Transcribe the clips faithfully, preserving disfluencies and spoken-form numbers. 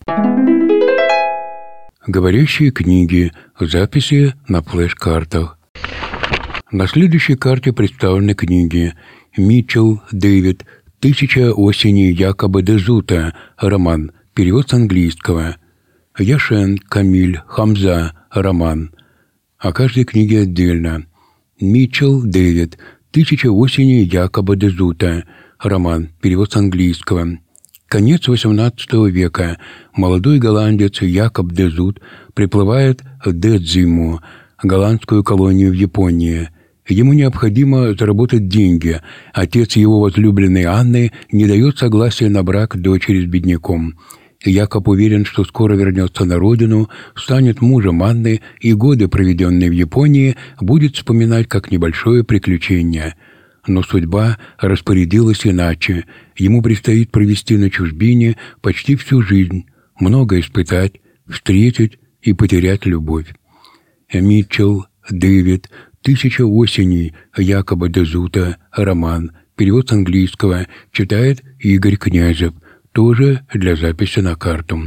Говорящие книги. Записи на флеш-картах. На следующей карте представлены книги: Митчелл Дэвид «Тысяча осеней Якоба де Зута», роман, перевод с английского. Яшен Камиль Хамза, роман. О каждой книге отдельно. Митчелл Дэвид «Тысяча осеней Якоба де Зута», роман, перевод с английского. Конец восемнадцатого века. Молодой голландец Якоб де Зут приплывает в Дэцзиму, голландскую колонию в Японии. Ему необходимо заработать деньги. Отец его возлюбленной Анны не дает согласия на брак дочери с бедняком. Якоб уверен, что скоро вернется на родину, станет мужем Анны и годы, проведенные в Японии, будет вспоминать как небольшое приключение. Но судьба распорядилась иначе. Ему предстоит провести на чужбине почти всю жизнь, много испытать, встретить и потерять любовь. Митчелл Дэвид «Тысяча осеней» Якоба де Зута, роман, перевод с английского, читает Игорь Князев, тоже для записи на карту.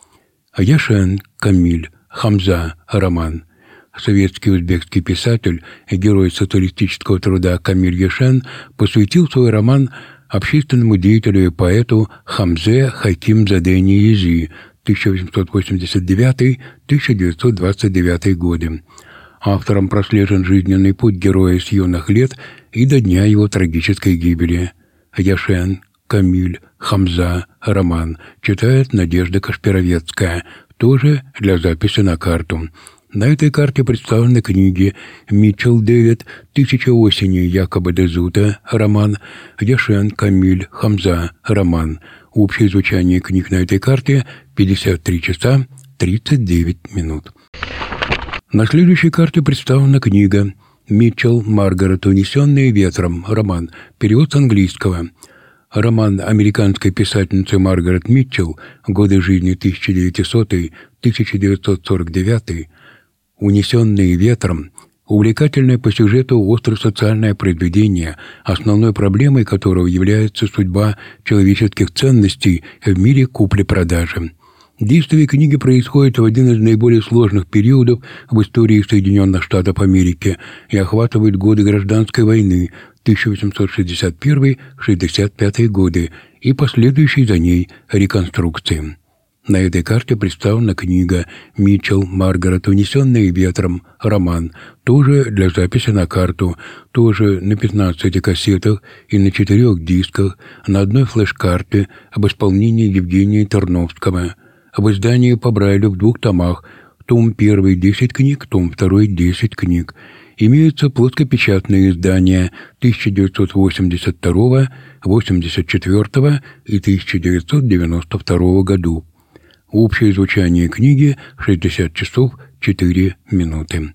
Яшен Камиль Хамза, роман. Советский узбекский писатель, герой социалистического труда Камиль Яшен посвятил свой роман общественному деятелю и поэту Хамзе Хакимзаде Ниязи тысяча восемьсот восемьдесят девятый — тысяча девятьсот двадцать девятый годы. Автором прослежен жизненный путь героя с юных лет и до дня его трагической гибели. Яшен Камиль Хамза, роман, читает Надежда Кашпировецкая, тоже для записи на карту. На этой карте представлены книги: Митчелл Дэвид «Тысяча осеней Якоба де Зута», роман, Яшен Камиль Хамза, роман. Общее звучание книг на этой карте — пятьдесят три часа тридцать девять минут. На следующей карте представлена книга Митчелл Маргарет «Унесенные ветром», роман, перевод с английского. Роман американской писательницы Маргарет Митчелл, годы жизни тысяча девятисотый — тысяча девятьсот сорок девятый, «Унесенные ветром» — увлекательное по сюжету остро-социальное произведение, основной проблемой которого является судьба человеческих ценностей в мире купли-продажи. Действие книги происходит в один из наиболее сложных периодов в истории Соединенных Штатов Америки и охватывает годы Гражданской войны тысяча восемьсот шестьдесят первый — шестьдесят пятый годы и последующей за ней реконструкции. На этой карте представлена книга Митчелл Маргарет «Унесенные ветром», роман, тоже для записи на карту, тоже на пятнадцати кассетах и на четырех дисках, на одной флеш-карте об исполнении Евгения Терновского, в издании по Брайлю в двух томах, том первый — десять книг, том второй — десять книг. Имеются плоскопечатные издания тысяча девятьсот восемьдесят второго, восемьдесят четвёртого и тысяча девятьсот девяносто второго годов. Общее звучание книги — шестьдесят часов четыре минуты.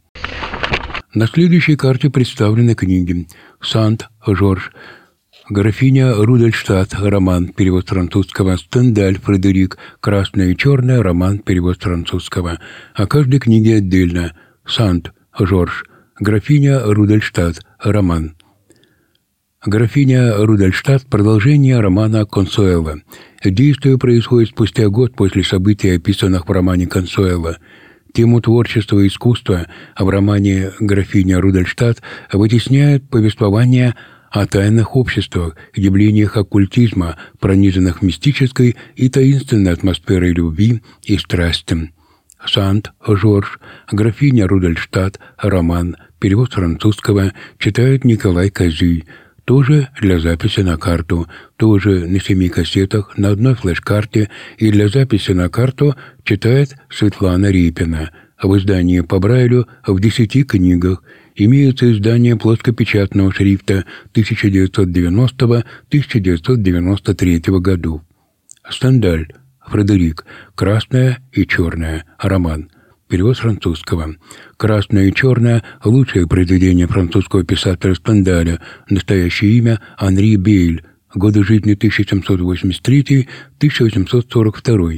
На следующей карте представлены книги: Сант-Жорж, графиня Рудольштадт, роман, перевод с французского, Стендаль Фредерик, «Красное и черное», роман, перевод с французского. О каждой книге отдельно. Сант-Жорж, графиня Рудольштадт, роман. Графиня Рудольштадт — продолжение романа Консуэла. Действие происходит спустя год после событий, описанных в романе Консуэла. Тему творчества и искусства в романе «Графиня Рудольштадт» вытесняет повествование о тайных обществах, явлениях оккультизма, пронизанных мистической и таинственной атмосферой любви и страсти. Сант-Жорж, графиня Рудольштадт, роман, перевод с французского, читает Николай Козий, тоже для записи на карту, тоже на семи кассетах, на одной флеш-карте и для записи на карту читает Светлана Репина. В издании по Брайлю в десяти книгах. Имеются издания плоскопечатного шрифта тысяча девятьсот девяностого — тысяча девятьсот девяносто третьего годов. Стендаль Фредерик, «Красное и черное», роман. Перевод с французского. «Красное и черное» — лучшее произведение французского писателя Стендаля, настоящее имя Анри Бейль, годы жизни тысяча семьсот восемьдесят третий — тысяча восемьсот сорок второй.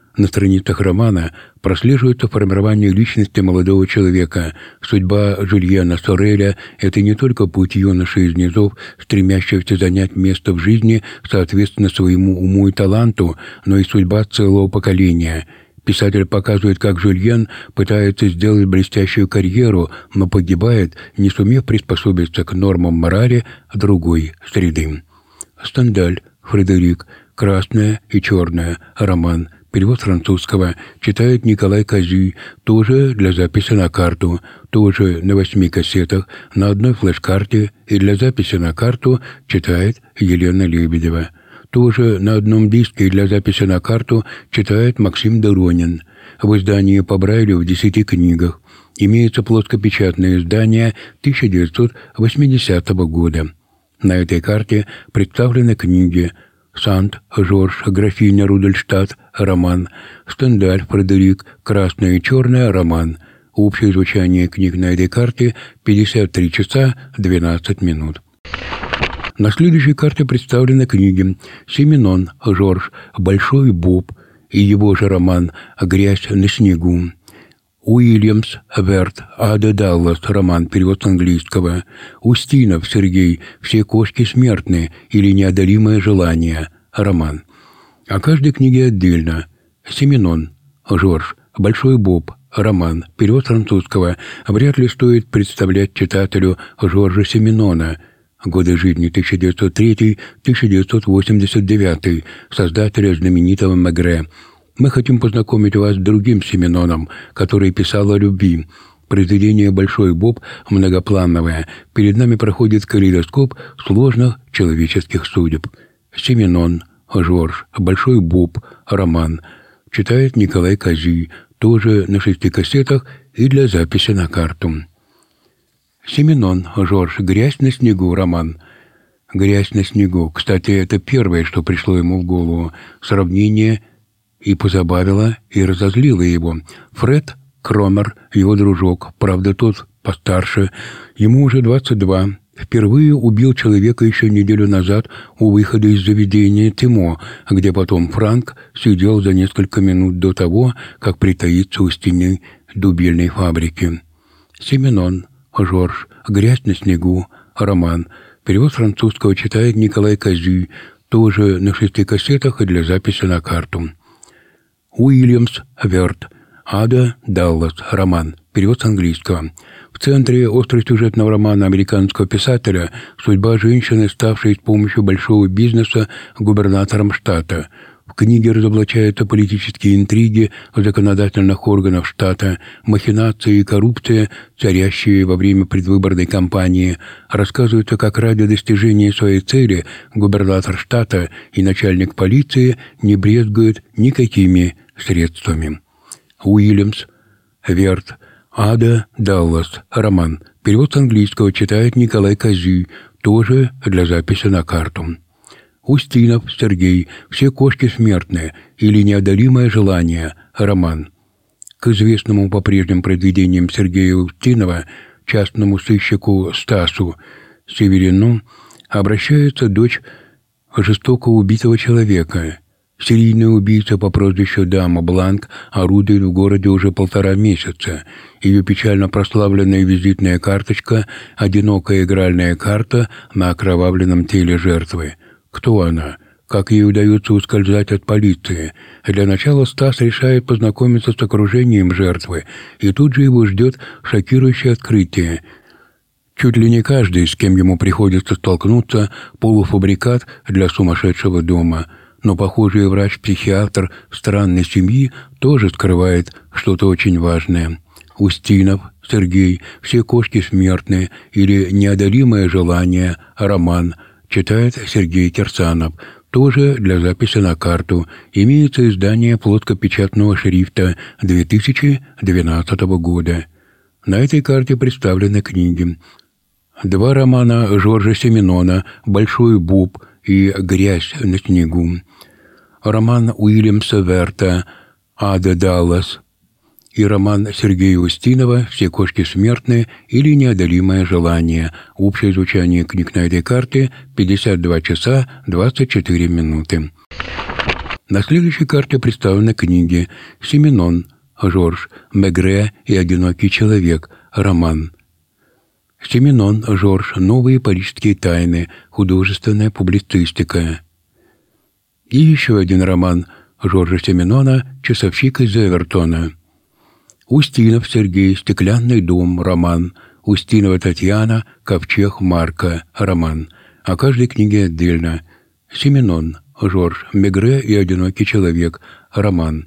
На страницах романа прослеживается формирование личности молодого человека. Судьба Жюльена Сореля – это не только путь юноши из низов, стремящегося занять место в жизни соответственно своему уму и таланту, но и судьба целого поколения. Писатель показывает, как Жюльен пытается сделать блестящую карьеру, но погибает, не сумев приспособиться к нормам морали другой среды. Стендаль, Фредерик, «Красное и черное», роман, перевод французского, читает Николай Козюй, тоже для записи на карту, тоже на восьми кассетах, на одной флеш-карте, и для записи на карту читает Елена Лебедева. Тоже на одном диске и для записи на карту читает Максим Доронин. В издании по Брайлю в десяти книгах. Имеется плоскопечатное издание тысяча девятьсот восьмидесятого года. На этой карте представлены книги «Сант-Жорж, графиня Рудольштадт», роман, «Стендаль, Фредерик, красное и черное», роман. Общее звучание книг на этой карте – пятьдесят три часа двенадцать минут. На следующей карте представлены книги «Сименон Жорж, Большой Боб» и его же роман «Грязь на снегу». Уильямс Верт, Ада Даллас, роман, перевод с английского. Устинов Сергей, «Все кошки смертны» или «Неодолимое желание», роман. О каждой книге отдельно. Сименон Жорж, Большой Боб, роман, перевод с французского. Вряд ли стоит представлять читателю Жоржа Сименона. Годы жизни тысяча девятьсот третий — тысяча девятьсот восемьдесят девятый, создателя знаменитого Мегре. Мы хотим познакомить вас с другим Сименоном, который писал о любви. Произведение «Большой Боб» многоплановое. Перед нами проходит калейдоскоп сложных человеческих судеб. Сименон Жорж, Большой Боб, роман. Читает Николай Козюй, тоже на шести кассетах и для записи на карту. Сименон Жорж, «Грязь на снегу», роман. «Грязь на снегу». Кстати, это первое, что пришло ему в голову. Сравнение и позабавило, и разозлило его. Фред Кромер, его дружок, правда, тот постарше, ему уже двадцать два, впервые убил человека еще неделю назад у выхода из заведения Тимо, где потом Франк сидел за несколько минут до того, как притаиться у стены дубильной фабрики. Сименон Жорж, «Грязь на снегу», роман. Перевод французского читает Николай Козюй, тоже на шести кассетах и для записи на карту. Уильямс Верт, Ада Даллас, роман. Перевод с английского. В центре остросюжетного романа американского писателя судьба женщины, ставшей с помощью большого бизнеса губернатором штата. В книге разоблачаются политические интриги законодательных органов штата, махинации и коррупция, царящие во время предвыборной кампании. Рассказывается, как ради достижения своей цели губернатор штата и начальник полиции не брезгуют никакими средствами. Уильямс Верт, Ада Даллас, роман. Перевод с английского читает Николай Козюй, тоже для записи на карту. Устинов Сергей, «Все кошки смертные» или «Неодолимое желание», роман. К известному по прежним произведениям Сергея Устинова, частному сыщику Стасу Северину, обращается дочь жестоко убитого человека. Серийный убийца по прозвищу Дама Бланк орудует в городе уже полтора месяца. Ее печально прославленная визитная карточка – одинокая игральная карта на окровавленном теле жертвы. Кто она? Как ей удается ускользать от полиции? Для начала Стас решает познакомиться с окружением жертвы, и тут же его ждет шокирующее открытие. Чуть ли не каждый, с кем ему приходится столкнуться, полуфабрикат для сумасшедшего дома. Но похожий врач-психиатр странной семьи тоже скрывает что-то очень важное. Устинов Сергей, «Все кошки смертные» или «Неодолимое желание», роман. Читает Сергей Кирсанов, тоже для записи на карту. Имеется издание плоскопечатного шрифта две тысячи двенадцатого года. На этой карте представлены книги. Два романа Жоржа Сименона «Большой Боб» и «Грязь на снегу». Роман Уильямса Верта «Ада Даллас» и роман Сергея Устинова «Все кошки смертные» или «Неодолимое желание». Общее звучание книг на этой карте – пятьдесят два часа двадцать четыре минуты. На следующей карте представлены книги «Сименон», Жорж, Мегре и «Одинокий человек», роман. Сименон, Жорж, «Новые парижские тайны», художественная публицистика. И еще один роман Жоржа Сименона «Часовщик из Эвертона». Устинов Сергей, «Стеклянный дом», роман. Устинова Татьяна, «Ковчег Марка», роман. О каждой книге отдельно. Сименон, Жорж, Мегре и «Одинокий человек», роман.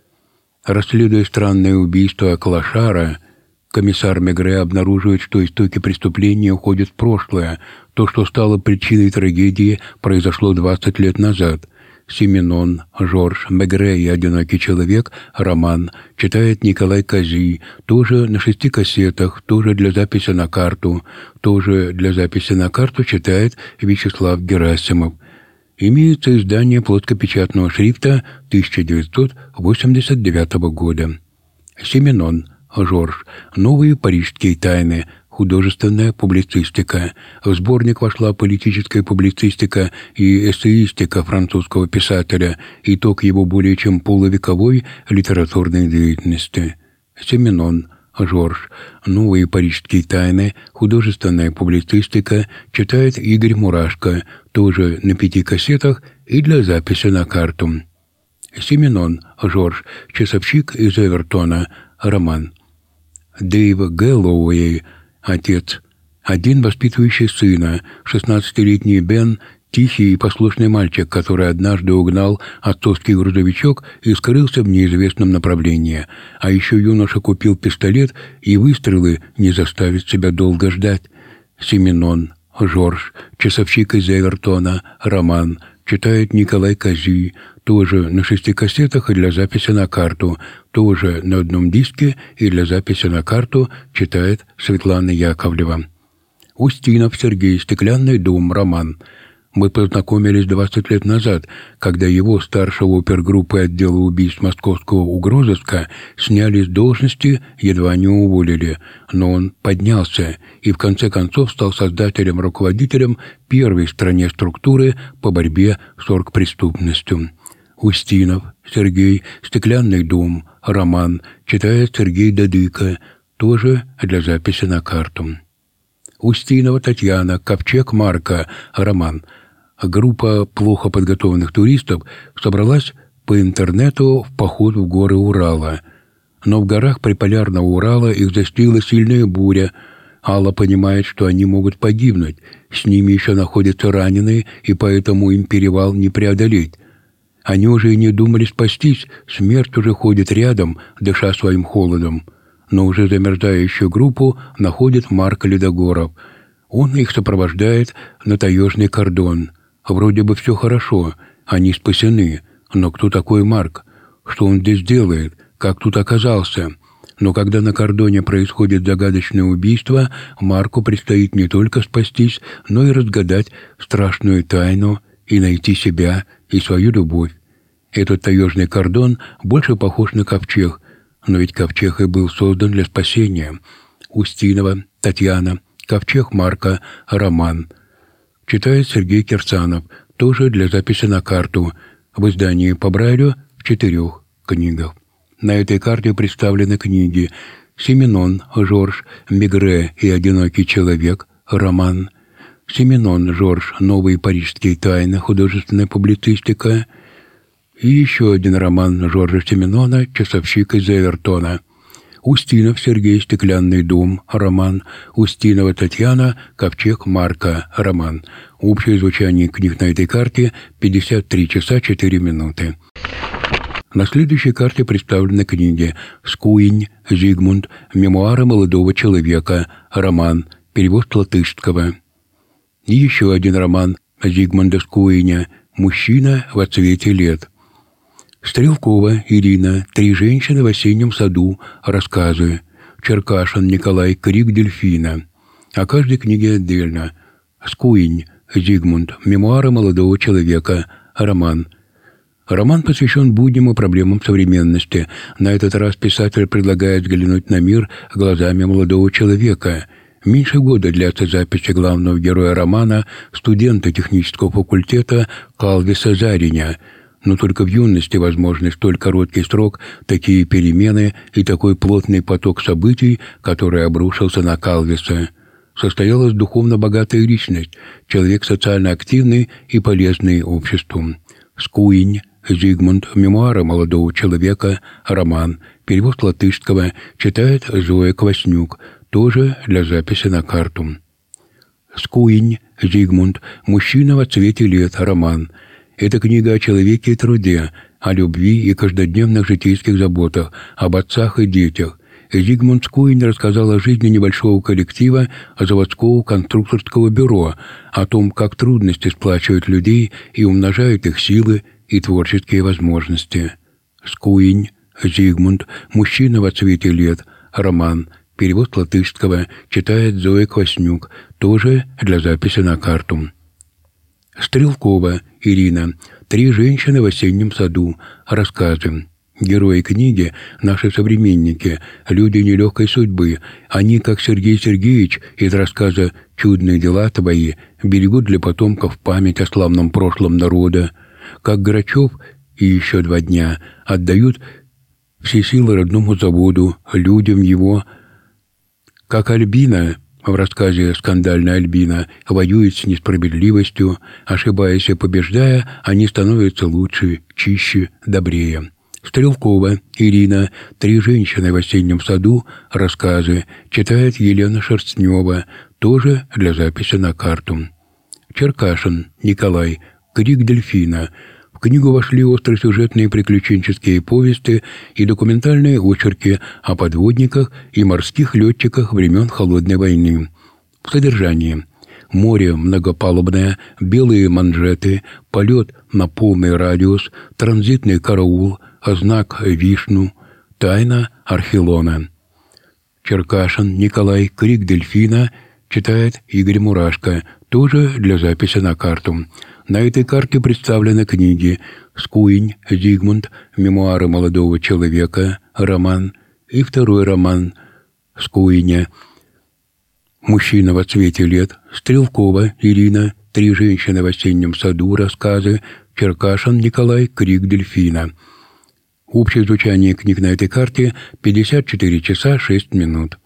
Расследуя странное убийство Клашара, комиссар Мегре обнаруживает, что истоки преступления уходят в прошлое. То, что стало причиной трагедии, произошло двадцать лет назад. Сименон, Жорж, Мегре и «Одинокий человек», роман. Читает Николай Козий, тоже на шести кассетах, тоже для записи на карту, тоже для записи на карту читает Вячеслав Герасимов. Имеется издание плоскопечатного шрифта тысяча девятьсот восемьдесят девятого года. Сименон, Жорж, «Новые парижские тайны», художественная публицистика. В сборник вошла политическая публицистика и эссеистика французского писателя, итог его более чем полувековой литературной деятельности. Сименон, Жорж, «Новые парижские тайны», художественная публицистика, читает Игорь Мурашко, тоже на пяти кассетах и для записи на карту. Сименон, Жорж, «Часовщик из Эвертона», роман. Дэйв Гэллоуэй, отец. Один воспитывающий сына, шестнадцатилетний Бен, тихий и послушный мальчик, который однажды угнал отцовский грузовичок и скрылся в неизвестном направлении. А еще юноша купил пистолет, и выстрелы не заставят себя долго ждать. Сименон, Жорж, «Часовщик из Эвертона», роман. Читает Николай Козий, тоже на шести кассетах и для записи на карту, тоже на одном диске и для записи на карту читает Светлана Яковлева. Устинов Сергей, «Стеклянный дом», роман. Мы познакомились двадцать лет назад, когда его, старшего опергруппы отдела убийств московского угрозыска, сняли с должности, едва не уволили. Но он поднялся и в конце концов стал создателем-руководителем первой в стране структуры по борьбе с оргпреступностью. Устинов Сергей, «Стеклянный дом», роман. Читает Сергей Дадыко, тоже для записи на карту. Устинова Татьяна, «Ковчег Марка», роман. Группа плохо подготовленных туристов собралась по интернету в поход в горы Урала. Но в горах приполярного Урала их застигла сильная буря. Алла понимает, что они могут погибнуть. С ними еще находятся раненые, и поэтому им перевал не преодолеть. Они уже и не думали спастись, смерть уже ходит рядом, дыша своим холодом. Но уже замерзающую группу находит Марк Ледогоров. Он их сопровождает на таежный кордон. Вроде бы все хорошо, они спасены. Но кто такой Марк? Что он здесь делает? Как тут оказался? Но когда на кордоне происходит загадочное убийство, Марку предстоит не только спастись, но и разгадать страшную тайну и найти себя и свою любовь. Этот таежный кордон больше похож на ковчег, но ведь ковчег и был создан для спасения. Устинова Татьяна, «Ковчег Марка», роман. Читает Сергей Кирсанов, тоже для записи на карту, в издании по Брайлю в четырех книгах. На этой карте представлены книги «Сименон, Жорж, Мегре и «Одинокий человек», роман. Сименон, Жорж, «Новые парижские тайны», художественная публицистика. И еще один роман Жоржа Сименона «Часовщик из Эвертона». Устинов Сергей, «Стеклянный дом», роман. Устинова Татьяна, «Ковчег Марка», роман. Общее звучание книг на этой карте – пятьдесят три часа четыре минуты. На следующей карте представлены книги «Скуинь», Зигмунд, «Мемуары молодого человека», роман, перевод латышского. И еще один роман Зигмунда Скуиня «Мужчина во цвете лет». Стрелкова Ирина, «Три женщины в осеннем саду», рассказы. Черкашин Николай, «Крик дельфина». О каждой книге отдельно. Скуинь, Зигмунд, «Мемуары молодого человека», роман. Роман посвящен будням и проблемам современности. На этот раз писатель предлагает взглянуть на мир глазами молодого человека. Меньше года длятся записи главного героя романа, студента технического факультета Калвиса Зариня. Но только в юности возможны столь короткий срок, такие перемены и такой плотный поток событий, который обрушился на Калвиса. Состоялась духовно богатая личность, человек социально активный и полезный обществу. Скуинь, Зигмунд, мемуары молодого человека, роман, перевод латышского, читает Зоя Кваснюк, тоже для записи на карту. Скуинь, Зигмунд, мужчина во цвете лет, роман. Это книга о человеке и труде, о любви и каждодневных житейских заботах, об отцах и детях. Зигмунд Скуинь рассказал о жизни небольшого коллектива заводского конструкторского бюро, о том, как трудности сплачивают людей и умножают их силы и творческие возможности. Скуинь, Зигмунд, мужчина во цвете лет, роман, перевод латышского, читает Зоя Кваснюк, тоже для записи на карту. Стрелкова Ирина, «Три женщины в осеннем саду», рассказы. Герои книги – наши современники, люди нелегкой судьбы. Они, как Сергей Сергеевич из рассказа «Чудные дела твои», берегут для потомков память о славном прошлом народа. Как Грачев и еще два дня отдают все силы родному заводу, людям его. Как Альбина в рассказе «Скандальная Альбина» воюет с несправедливостью, ошибаясь и побеждая, они становятся лучше, чище, добрее. Стрелкова Ирина, «Три женщины в осеннем саду», рассказы, читает Елена Шерстнева, тоже для записи на карту. Черкашин Николай, «Крик дельфина». В книгу вошли остросюжетные приключенческие повести и документальные очерки о подводниках и морских летчиках времен Холодной войны. В содержании: море многопалубное, белые манжеты, полет на полный радиус, транзитный караул, знак Вишну, тайна Архилона. Черкашин Николай, «Крик дельфина», читает Игорь Мурашко, тоже для записи на карту. На этой карте представлены книги «Скуинь», Зигмунд, мемуары молодого человека, роман, и второй роман Скуиня, мужчина во цвете лет, Стрелкова Ирина, «Три женщины в осеннем саду», рассказы, Черкашин Николай, «Крик дельфина». Общее звучание книг на этой карте – пятьдесят четыре часа шесть минут.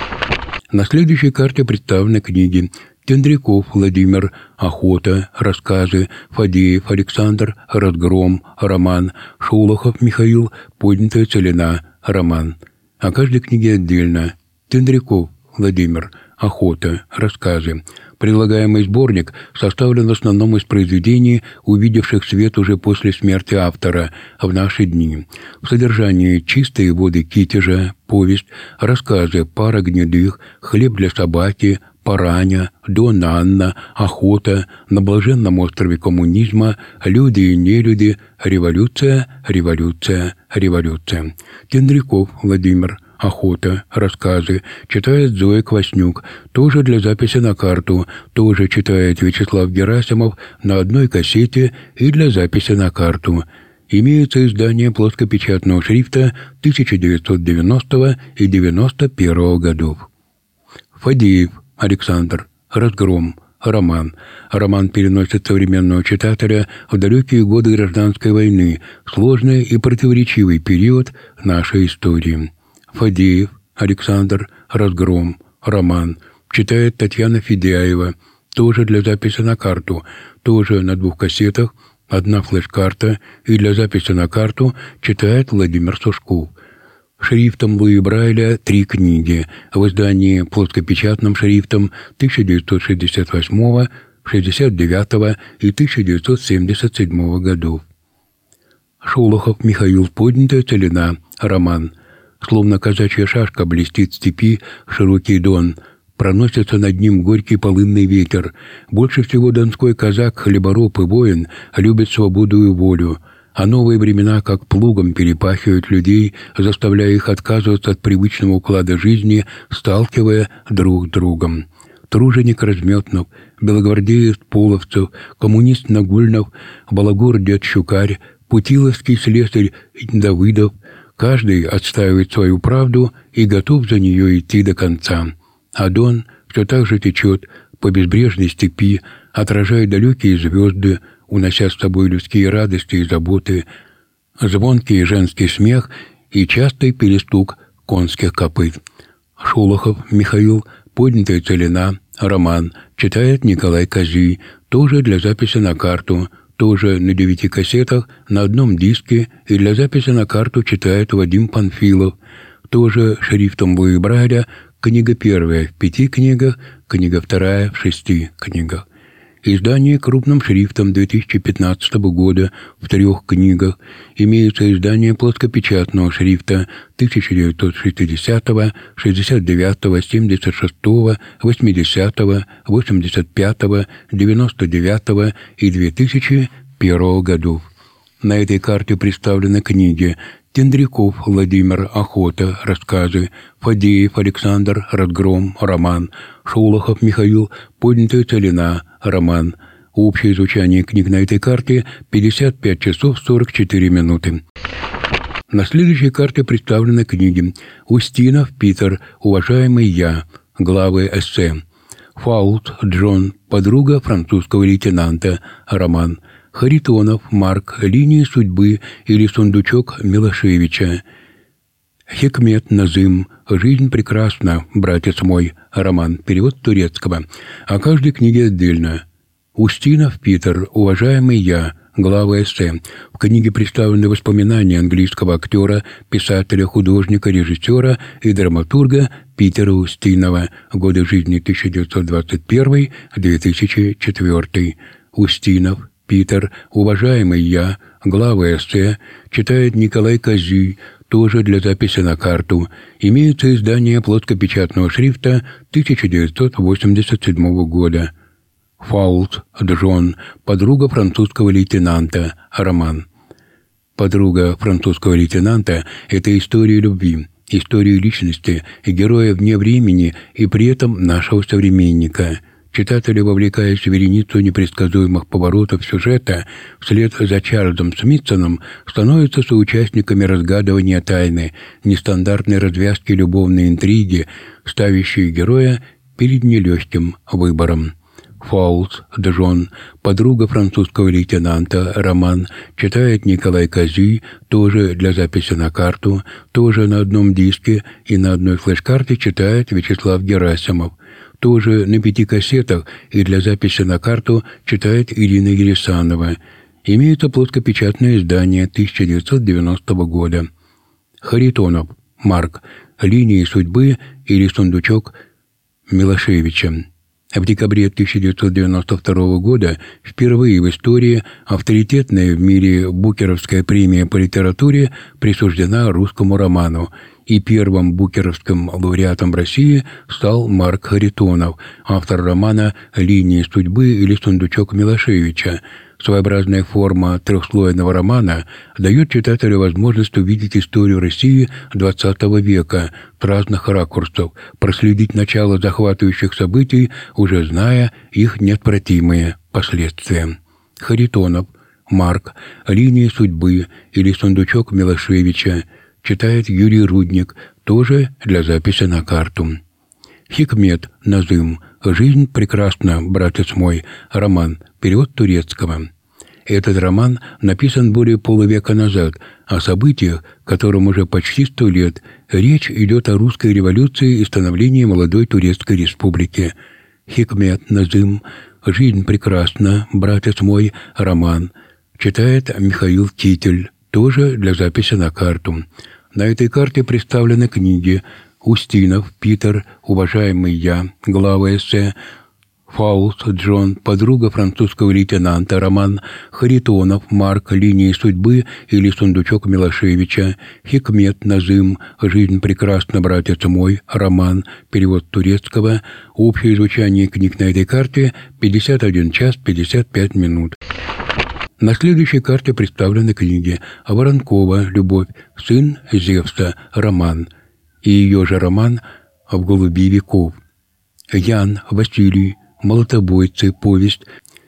На следующей карте представлены книги Тендряков Владимир, «Охота», рассказы, Фадеев Александр, «Разгром», роман, Шолохов Михаил, «Поднятая целина», роман. О каждой книге отдельно. Тендряков Владимир, «Охота», рассказы. Предлагаемый сборник составлен в основном из произведений, увидевших свет уже после смерти автора в наши дни. В содержании «Чистые воды Китежа», повесть, рассказы «Пара гнедых», «Хлеб для собаки», «Параня», «Дон Анна», «Охота», «На блаженном острове коммунизма», «Люди и нелюди», «Революция», «Революция», «Революция». Тендряков Владимир, «Охота», рассказы, читает Зоя Кваснюк, тоже для записи на карту, тоже читает Вячеслав Герасимов на одной кассете и для записи на карту. Имеются издания плоскопечатного шрифта тысяча девятьсот девяностого и девяносто первого годов. Фадеев Александр, «Разгром», роман. Роман переносит современного читателя в далекие годы гражданской войны, сложный и противоречивый период нашей истории. Фадеев Александр, «Разгром», роман, читает Татьяна Федяева, тоже для записи на карту, тоже на двух кассетах, одна флеш-карта, и для записи на карту читает Владимир Сушков. Шрифтом Луи Брайля три книги, в издании плоскопечатным шрифтом тысяча девятьсот шестьдесят восьмого, шестьдесят девятого и тысяча девятьсот семьдесят седьмого годов. Шолохов Михаил, «Поднятая целина», роман. Словно казачья шашка блестит в степи широкий Дон, проносится над ним горький полынный ветер. Больше всего донской казак, хлебороб и воин любит свободу и волю, а новые времена как плугом перепахивают людей, заставляя их отказываться от привычного уклада жизни, сталкивая друг с другом. Труженик Разметнов, белогвардеец Половцев, коммунист Нагульнов, балагур дед Щукарь, путиловский слесарь Давыдов, каждый отстаивает свою правду и готов за нее идти до конца. А Дон все так же течет по безбрежной степи, отражая далекие звезды, унося с собой людские радости и заботы, звонкий женский смех и частый перестук конских копыт. Шолохов Михаил, «Поднятая целина», роман, читает Николай Козий, тоже для записи на карту, тоже на девяти кассетах, на одном диске, и для записи на карту читает Вадим Панфилов, тоже шрифтом Луи Брайля, книга первая в пяти книгах, книга вторая в шести книгах. Издание крупным шрифтом две тысячи пятнадцатого года в трех книгах. Имеются издания плоскопечатного шрифта тысяча девятьсот шестидесятого, шестьдесят девятого, семьдесят шестого, восьмидесятого, восемьдесят пятого, девяносто девятого и две тысячи первого годов. На этой карте представлены книги: Тендряков Владимир, «Охота», рассказы; Фадеев Александр, «Разгром», роман; Шолохов Михаил, «Поднятая целина», роман. Общее звучание книг на этой карте – пятьдесят пять часов сорок четыре минуты. На следующей карте представлены книги: Устинов Питер, «Уважаемый я», главы эссе; Фаулт Джон, «Подруга французского лейтенанта», роман; Харитонов Марк, «Линии судьбы» или «Сундучок Милошевича». Хикмет Назым, «Жизнь прекрасна, братец мой», роман, перевод турецкого. О каждой книге отдельно. Устинов Питер, «Уважаемый я», глава эссе. В книге представлены воспоминания английского актера, писателя, художника, режиссера и драматурга Питера Устинова, годы жизни тысяча девятьсот двадцать первый — две тысячи четвёртый. Устинов Питер, «Уважаемый я», глава эссе, читает Николай Козий, тоже для записи на карту. Имеются издания плоскопечатного шрифта тысяча девятьсот восемьдесят седьмого года. Фаулт Джон, «Подруга французского лейтенанта», роман. «Подруга французского лейтенанта» — это история любви, история личности и героя вне времени и при этом нашего современника. Читатели, вовлекаясь в вереницу непредсказуемых поворотов сюжета, вслед за Чарльзом Смитсоном становятся соучастниками разгадывания тайны, нестандартной развязки любовной интриги, ставящей героя перед нелегким выбором. Фаулт Джон, «Подруга французского лейтенанта», роман, читает Николай Козий, тоже для записи на карту, тоже на одном диске, и на одной флеш-карте читает Вячеслав Герасимов. Тоже на пяти кассетах и для записи на карту читает Ирина Ересанова. Имеется плоскопечатное издание тысяча девятьсот девяностого года. Харитонов Марк, «Линии судьбы» или «Сундучок Милошевича». В декабре тысяча девятьсот девяносто второго года впервые в истории авторитетная в мире Букеровская премия по литературе присуждена русскому роману, и первым букеровским лауреатом России стал Марк Харитонов, автор романа «Линии судьбы» или «Сундучок Милошевича». Своеобразная форма трехслойного романа дает читателю возможность увидеть историю России двадцатого века с разных ракурсов, проследить начало захватывающих событий, уже зная их неотвратимые последствия. Харитонов Марк, «Линии судьбы» или «Сундучок Милошевича», читает Юрий Рудник, тоже для записи на карту. Хикмет Назым, «Жизнь прекрасна, братец мой», роман, перевод турецкого. Этот роман написан более полувека назад, о событиях, которым уже почти сто лет. Речь идет о русской революции и становлении молодой Турецкой республики. Хикмет Назым, «Жизнь прекрасна, братец мой», роман, читает Михаил Китель, тоже для записи на карту. На этой карте представлены книги: Устинов Питер, «Уважаемый я», глава эссе; Фаулт Джон, «Подруга французского лейтенанта», роман; Харитонов Марк, «Линии судьбы» или «Сундучок Милошевича», Хикмет Назым, «Жизнь прекрасна, братец мой», роман, перевод турецкого. Общее звучание книг на этой карте – пятьдесят один час пятьдесят пять минут. На следующей карте представлены книги: Воронкова «Любовь», «Сын Зевса», роман, и ее же роман «В голуби веков», Ян Василий, «Молотобойцы», повесть,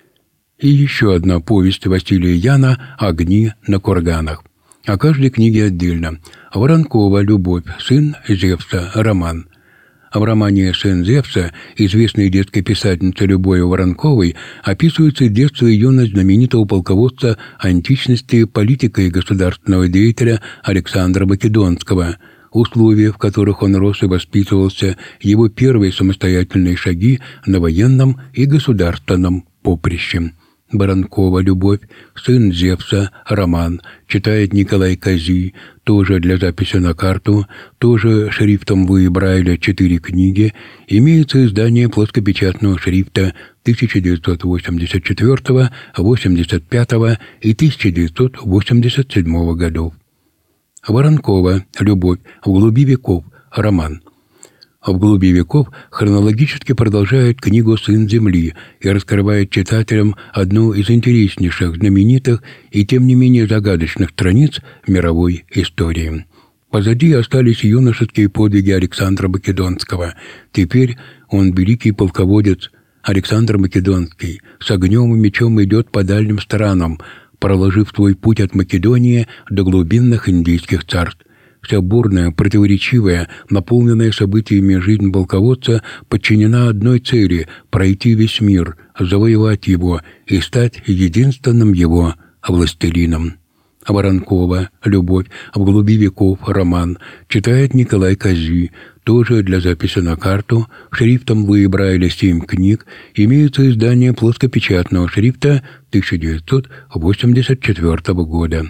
и еще одна повесть Василия Яна «Огни на курганах». О каждой книге отдельно. Воронкова «Любовь», «Сын Зевса», роман. В романе «Сын Зевса» известной детской писательницы Любови Воронковой описывается детство и юность знаменитого полководца античности, политика и государственного деятеля Александра Македонского. Условия, в которых он рос и воспитывался, его первые самостоятельные шаги на военном и государственном поприще. Воронкова Любовь, «Сын Зевса», роман, читает Николай Козий, тоже для записи на карту, тоже шрифтом Луи Брайля четыре книги, имеется издание плоскопечатного шрифта тысяча девятьсот восемьдесят четвёртого, восемьдесят пятого и тысяча девятьсот восемьдесят седьмого годов. Воронкова Любовь, «В глуби веков», роман. «В глуби веков» хронологически продолжает книгу «Сын земли» и раскрывает читателям одну из интереснейших, знаменитых и тем не менее загадочных страниц мировой истории. Позади остались юношеские подвиги Александра Македонского. Теперь он великий полководец. Александр Македонский с огнем и мечом идет по дальним странам, проложив свой путь от Македонии до глубинных индийских царств. Вся бурная, противоречивая, наполненная событиями жизнь полководца подчинена одной цели – пройти весь мир, завоевать его и стать единственным его властелином. Воронкова Любовь, «В глуби веков», роман, читает Николай Козий, тоже для записи на карту, шрифтом Луи Брайля семь книг, имеется издание плоскопечатного шрифта тысяча девятьсот восемьдесят четвёртого года.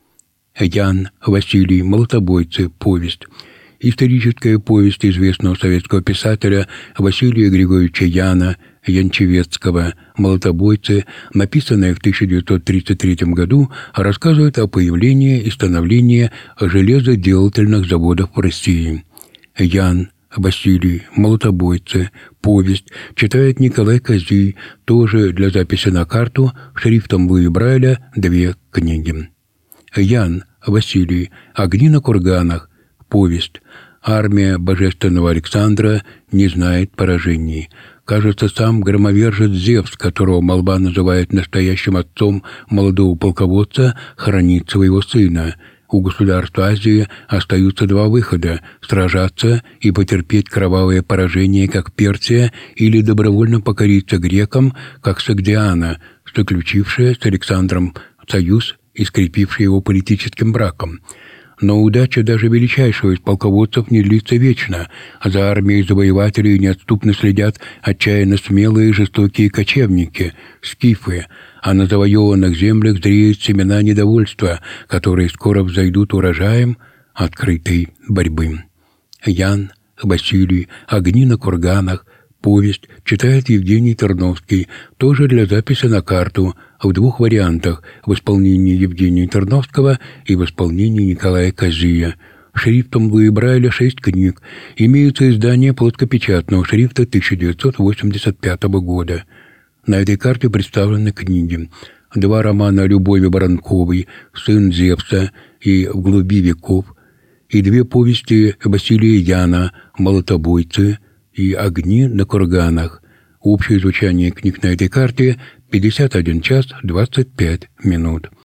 Ян Василий, «Молотобойцы», повесть. Историческая повесть известного советского писателя Василия Григорьевича Яна Янчевецкого «Молотобойцы», написанная в тысяча девятьсот тридцать третьем году, рассказывает о появлении и становлении железоделательных заводов в России. Ян Василий, «Молотобойцы», повесть, читает Николай Козий, тоже для записи на карту, шрифтом Луи Брайля две книги. Ян Василий, «Огни на курганах», повесть. Армия божественного Александра не знает поражений. Кажется, сам громовержец Зевс, которого молва называет настоящим отцом молодого полководца, хранит своего сына. У государств Азии остаются два выхода – сражаться и потерпеть кровавое поражение, как Персия, или добровольно покориться грекам, как Согдиана, заключившая с Александром союз и скрепивший его политическим браком. Но удача даже величайшего из полководцев не длится вечно, а за армией завоевателей неотступно следят отчаянно смелые и жестокие кочевники, скифы, а на завоеванных землях зреют семена недовольства, которые скоро взойдут урожаем открытой борьбы. Ян Василий, «Огни на курганах», повесть, читает Евгений Тарновский, тоже для записи на карту, в двух вариантах, в исполнении Евгения Тарновского и в исполнении Николая Козия. Шрифтом Луи Брайля шесть книг, имеются издания плоскопечатного шрифта тысяча девятьсот восемьдесят пятого года. На этой карте представлены книги. Два романа Любови Воронковой «Сын Зевса» и «В глуби веков», и две повести Василия Яна «Молотобойцы» и «Огни на курганах». Общее звучание книг на этой карте – пятьдесят один час двадцать пять минут.